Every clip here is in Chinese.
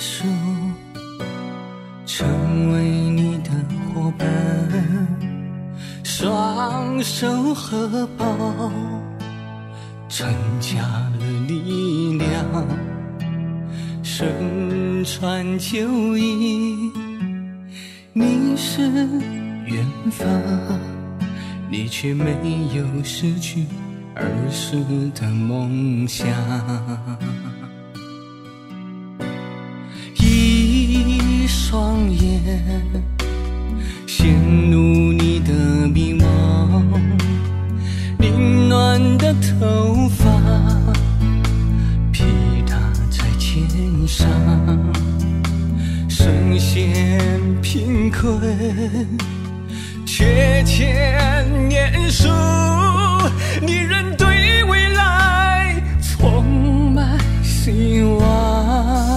手，成为你的伙伴，双手合抱，增加了力量，身穿旧衣，你是远方，你却没有失去儿时的梦想。一双眼陷入你的迷茫，凌乱的头发披搭在肩上，身陷贫困却欠念书，你仍对未来充满希望。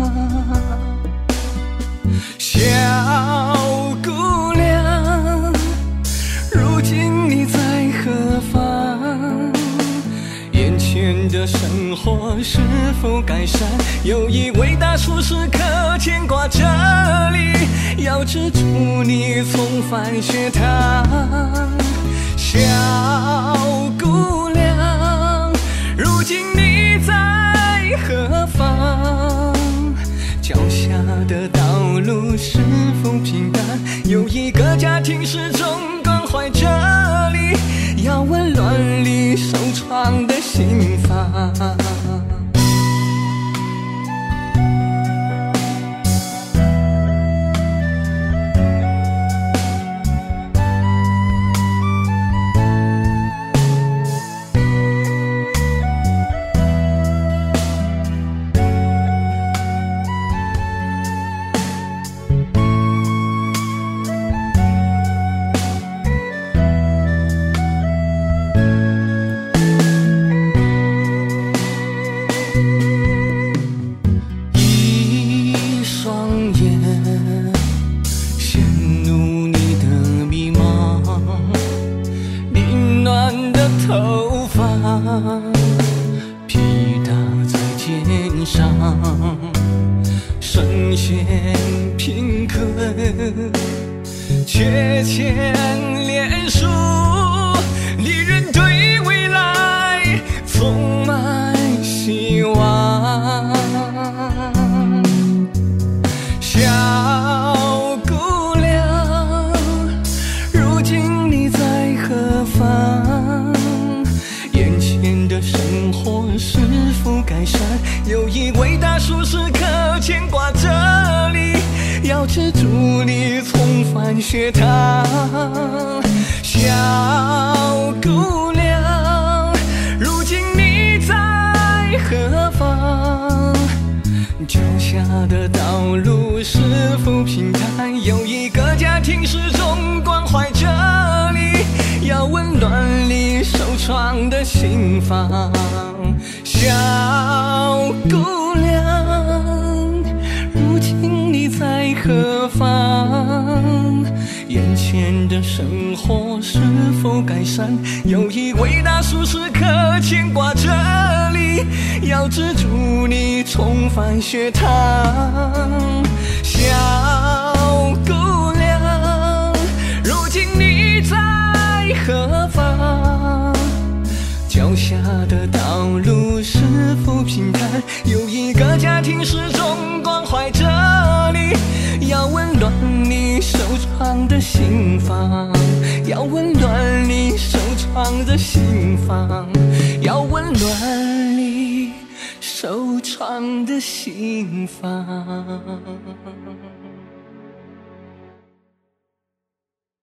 小姑娘，如今你在何方？眼前的生活是否改善？有一位大叔时刻牵挂着你，要资助你重返学堂。小姑娘，如今你在何方？脚下的道路是否平淡？有一个家庭始终关怀着你，要温暖你受创的心房。头发披搭在肩上，身陷贫困却欠念书，你仍对未来充满希望。小姑娘，如今你在何方？生活是否改善？有一位大叔时刻牵挂着你，要资助你重返学堂。小姑娘，如今你在何方？脚下的道路是否平坦？有一个家庭始终关怀着你，要温暖你受创的心房。小姑娘，如今你在何方？眼前的生活是否改善？有一位大叔时刻牵挂着你，要资助你重返学堂。小姑娘，如今你在何方？脚下的道路是否平坦？有一个家庭始终关怀着你，要温暖你受创的心房，要温暖你受创的心房，要温暖你受创的心房。